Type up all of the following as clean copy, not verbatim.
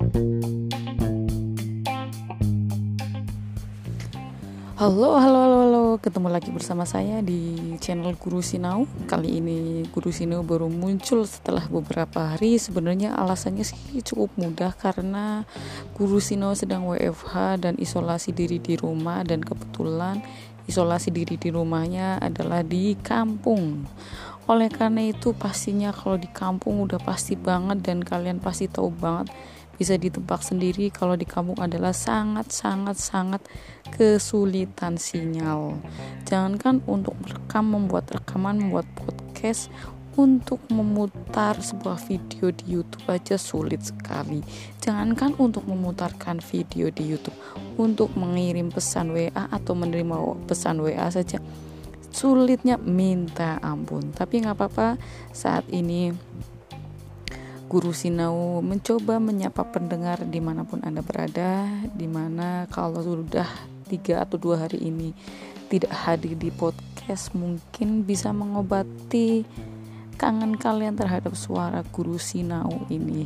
Halo, ketemu lagi bersama saya di channel Guru Sinau. Kali ini Guru Sinau baru muncul setelah beberapa hari. Sebenarnya alasannya sih cukup mudah, karena Guru Sinau sedang WFH dan isolasi diri di rumah, dan kebetulan isolasi diri di rumahnya adalah di kampung. Oleh karena itu pastinya kalau di kampung udah pasti banget, dan kalian pasti tahu banget, bisa ditebak sendiri kalau di kampung adalah sangat kesulitan sinyal. Jangankan untuk membuat rekaman, membuat podcast, untuk memutar sebuah video di YouTube aja sulit sekali. Jangankan untuk memutarkan video di YouTube, untuk mengirim pesan WA atau menerima pesan WA saja sulitnya minta ampun. Tapi gak apa-apa, saat ini Guru Sinau mencoba menyapa pendengar dimanapun Anda berada, dimana kalau sudah 3 atau 2 hari ini tidak hadir di podcast, mungkin bisa mengobati kangen kalian terhadap suara Guru Sinau ini.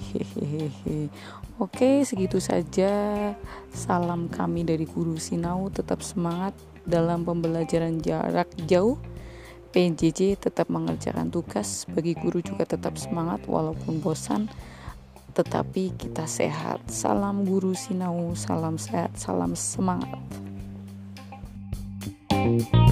Oke, segitu saja. Salam kami dari Guru Sinau. Tetap semangat dalam pembelajaran jarak jauh. PJJ tetap mengerjakan tugas. Bagi guru juga tetap semangat walaupun bosan, tetapi kita sehat. Salam Guru Sinau, salam sehat, salam semangat.